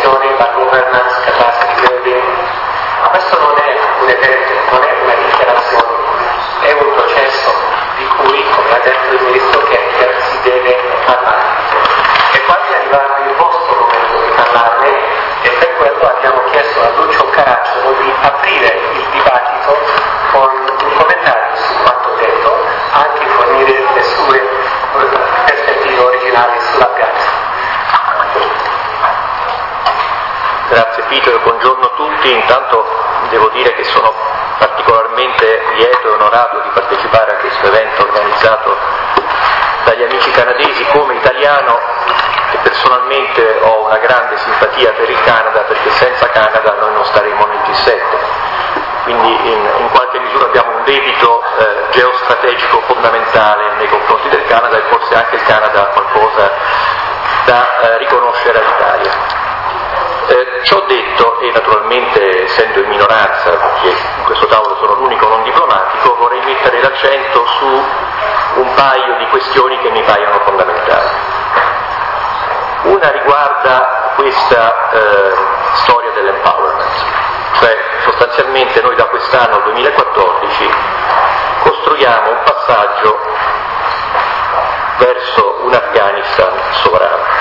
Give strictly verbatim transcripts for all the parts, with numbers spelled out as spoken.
gestione, la governance, capacity building. Ma questo non è un evento, non è una dichiarazione, è un processo di cui, come ha detto il ministro Kempfer, si deve parlare. E quasi è arrivato il vostro momento di parlarne, e per quello abbiamo chiesto a Lucio Caracciolo di aprire il dibattito con un commentario su quanto detto, anche fornire le sue perspettive originali sull'Afghanistan. Grazie Peter, buongiorno a tutti. Intanto devo dire che sono particolarmente lieto e onorato di partecipare a questo evento organizzato dagli amici canadesi. Come italiano e personalmente ho una grande simpatia per il Canada, perché senza Canada noi non staremo nel G sette, quindi in, in qualche misura abbiamo un debito eh, geostrategico fondamentale nei confronti del Canada, e forse anche il Canada ha qualcosa da eh, riconoscere all'Italia. Eh, ciò detto, e naturalmente essendo in minoranza, perché in questo tavolo sono l'unico non diplomatico, vorrei mettere l'accento su un paio di questioni che mi paiono fondamentali. Una riguarda questa eh, storia dell'empowerment, cioè sostanzialmente noi da quest'anno al duemilaquattordici costruiamo un passaggio verso un Afghanistan sovrano.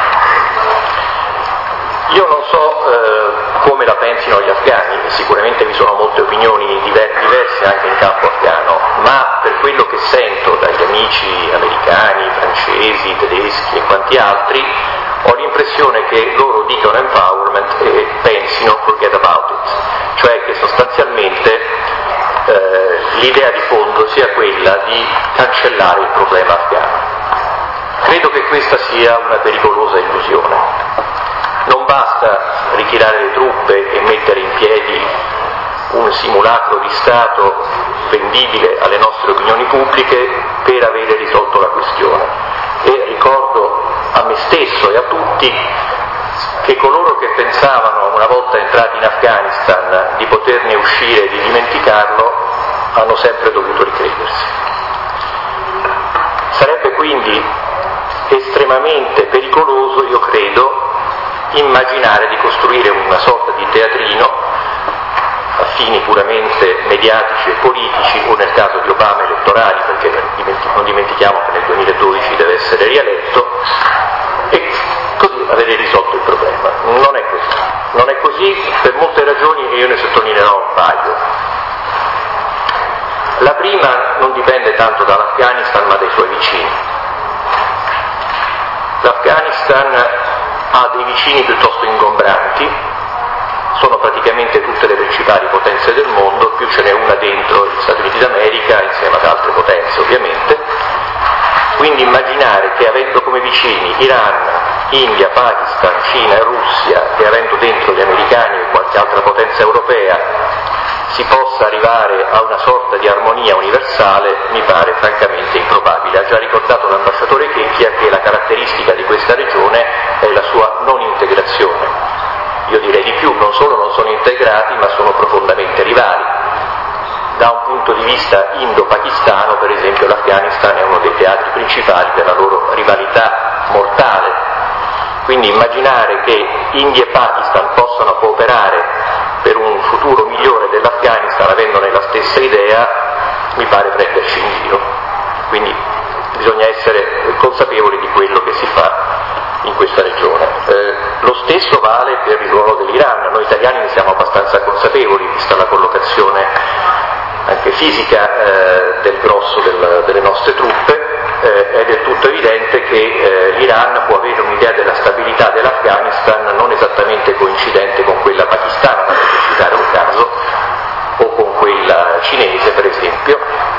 Io non so eh, come la pensino gli afghani, sicuramente vi sono molte opinioni diver- diverse anche in campo afghano, ma per quello che sento dagli amici americani, francesi, tedeschi e quanti altri, ho l'impressione che loro dicano empowerment e pensino forget about it, cioè che sostanzialmente eh, l'idea di fondo sia quella di cancellare il problema afghano. Credo che questa sia una pericolosa illusione. Non basta ritirare le truppe e mettere in piedi un simulacro di Stato vendibile alle nostre opinioni pubbliche per avere risolto la questione. E ricordo a me stesso e a tutti che coloro che pensavano, una volta entrati in Afghanistan, di poterne uscire e di dimenticarlo, hanno sempre dovuto ricredersi. Sarebbe quindi estremamente pericoloso, io credo, immaginare di costruire una sorta di teatrino a fini puramente mediatici e politici, o nel caso di Obama elettorali, perché non dimentichiamo che nel duemiladodici deve essere rieletto, e così avere risolto il problema. Non è così, non è così per molte ragioni, e io ne sottolineerò un paio. La prima non dipende tanto dall'Afghanistan ma dai suoi vicini. L'Afghanistan ha dei vicini piuttosto ingombranti, sono praticamente tutte le principali potenze del mondo, più ce n'è una dentro gli Stati Uniti d'America insieme ad altre potenze ovviamente, quindi immaginare che avendo come vicini Iran, India, Pakistan, Cina e Russia, e avendo dentro gli americani e qualche altra potenza europea, si possa arrivare a una sorta di armonia universale mi pare francamente improbabile. Ha già ricordato l'ambasciatore Checchia che la caratteristica di questa regione è la sua non integrazione. Io direi di più, non solo non sono integrati ma sono profondamente rivali. Da un punto di vista indo-pakistano, per esempio, l'Afghanistan è uno dei teatri principali per la loro rivalità mortale. Quindi immaginare che India e Pakistan possano cooperare per un futuro migliore dell'Afghanistan avendone la stessa idea mi pare prenderci in giro. Quindi bisogna essere consapevoli di quello che si fa in questa regione. Eh, lo stesso vale per il ruolo dell'Iran. Noi italiani ne siamo abbastanza consapevoli, vista la collocazione anche fisica eh, del grosso del, delle nostre truppe. Eh, è del tutto evidente che eh, l'Iran può avere un'idea della stabilità dell'Afghanistan non esattamente coincidente con quella pakistana, per citare un caso, o con quella cinese per esempio.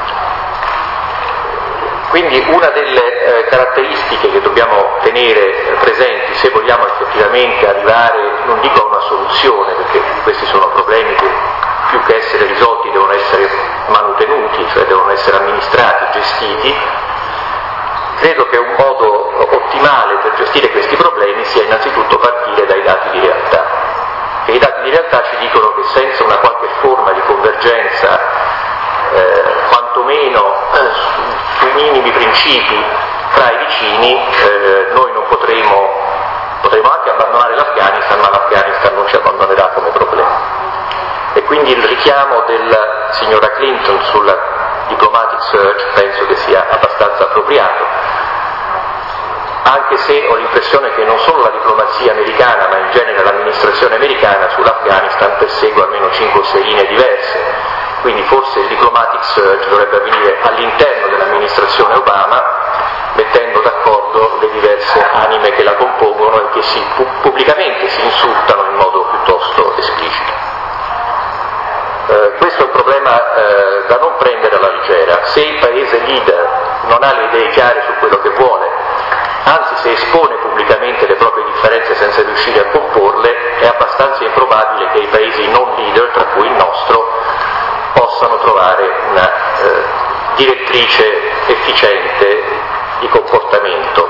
Quindi una delle eh, caratteristiche che dobbiamo tenere eh, presenti se vogliamo effettivamente arrivare, non dico a una soluzione, perché questi sono problemi che più che essere risolti devono essere manutenuti, cioè devono essere amministrati, gestiti. Credo che un modo ottimale per gestire questi problemi sia innanzitutto partire dai dati di realtà. E i dati di realtà ci dicono che senza una qualche forma di convergenza, eh, quantomeno eh, sui minimi principi tra i vicini, eh, noi non potremo, potremo anche abbandonare l'Afghanistan, ma l'Afghanistan non ci abbandonerà come problema. E quindi il richiamo della signora Clinton sulla diplomatic search penso che sia abbastanza appropriato, anche se ho l'impressione che non solo la diplomazia americana ma in genere l'amministrazione americana sull'Afghanistan persegua almeno cinque o sei linee diverse, quindi forse il diplomatic search dovrebbe avvenire all'interno dell'amministrazione Obama, mettendo d'accordo le diverse anime che la compongono e che si, pu- pubblicamente si insultano in modo piuttosto esplicito. Eh, questo è un problema eh, da non prendere alla leggera. Se il paese leader non ha le idee chiare su quello che vuole, anzi se espone pubblicamente le proprie differenze senza riuscire a comporle, è abbastanza improbabile che i paesi non leader, tra cui il nostro, possano trovare una eh, direttrice efficiente di comportamento.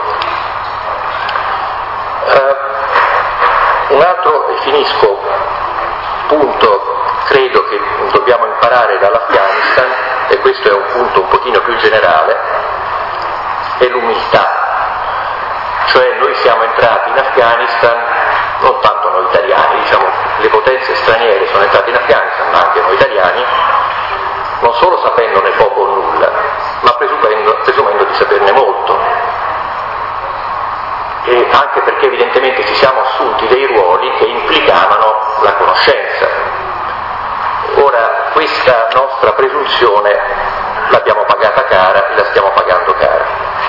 Eh, un altro, e finisco, punto credo che dobbiamo imparare dall'Afghanistan, e questo è un punto un pochino più generale, è l'umiltà. Cioè noi siamo entrati in Afghanistan, non tanto noi italiani, diciamo le potenze straniere sono entrate in Afghanistan, ma anche noi italiani, non solo sapendone poco o nulla, ma presumendo, presumendo di saperne molto. E anche perché evidentemente ci siamo assunti dei ruoli che implicavano la conoscenza. Ora questa nostra presunzione l'abbiamo pagata cara e la stiamo pagando cara.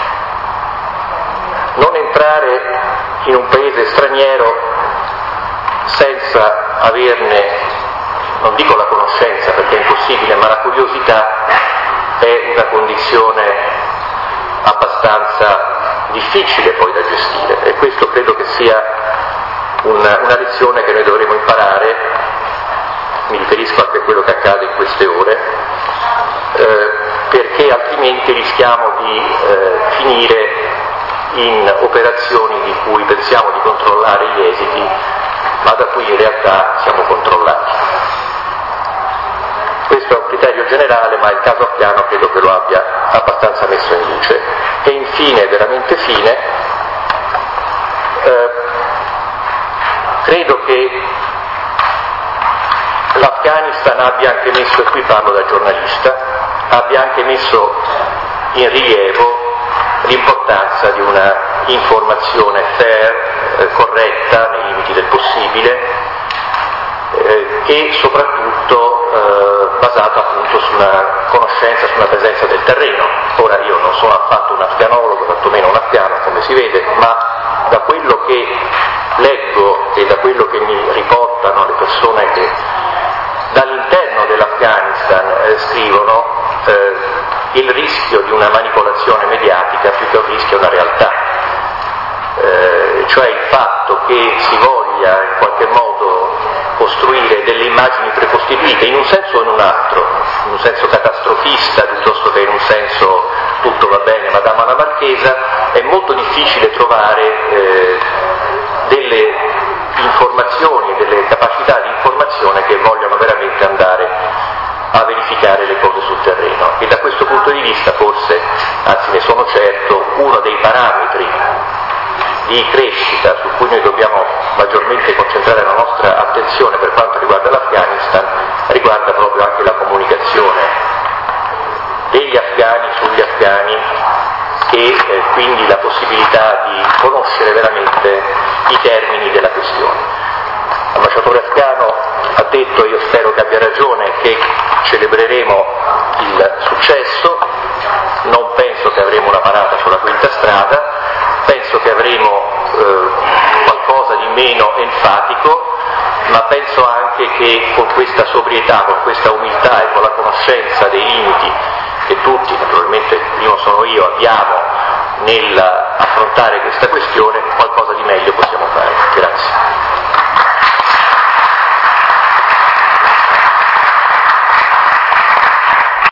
Non entrare in un paese straniero senza averne, non dico la conoscenza perché è impossibile, ma la curiosità è una condizione abbastanza difficile poi da gestire, e questo credo che sia una, una lezione che noi dovremo imparare. Mi riferisco anche a quello che accade in queste ore, eh, perché altrimenti rischiamo di eh, finire in operazioni di cui pensiamo di controllare gli esiti, ma da cui in realtà siamo controllati. Questo è un criterio generale, ma il caso afghano credo che lo abbia abbastanza messo in luce. E infine, veramente fine, eh, credo che l'Afghanistan abbia anche messo, e qui parlo da giornalista, abbia anche messo in rilievo l'importanza di una informazione fair, eh, corretta, nei limiti del possibile, eh, e soprattutto eh, basata appunto su una conoscenza, su una presenza del terreno. Ora io non sono affatto un afganologo, tantomeno un afgano, come si vede, ma da quello che leggo e da quello che mi riportano le persone che dall'interno dell'Afghanistan eh, scrivono, eh, il rischio di una manipolazione mediatica più che un rischio è una realtà, eh, cioè il fatto che si voglia in qualche modo costruire delle immagini precostituite in un senso o in un altro, in un senso catastrofista piuttosto che in un senso tutto va bene ma dama la marchesa, è molto difficile trovare eh, delle informazioni e delle capacità di informazione che vogliono veramente andare a verificare le cose sul terreno, e da questo punto di vista forse, anzi ne sono certo, uno dei parametri di crescita su cui noi dobbiamo maggiormente concentrare la nostra attenzione per quanto riguarda l'Afghanistan riguarda proprio anche la comunicazione degli afghani sugli afghani e eh, quindi la possibilità di conoscere veramente i termini della questione. L'ambasciatore afghano ha detto, e io spero che abbia ragione, che celebreremo il successo, non penso che avremo una parata sulla quinta strada, penso che avremo eh, qualcosa di meno enfatico, ma penso anche che con questa sobrietà, con questa umiltà e con la conoscenza dei limiti che tutti, naturalmente primo sono io, abbiamo nell'affrontare questa questione, qualcosa di meglio possiamo fare. Grazie.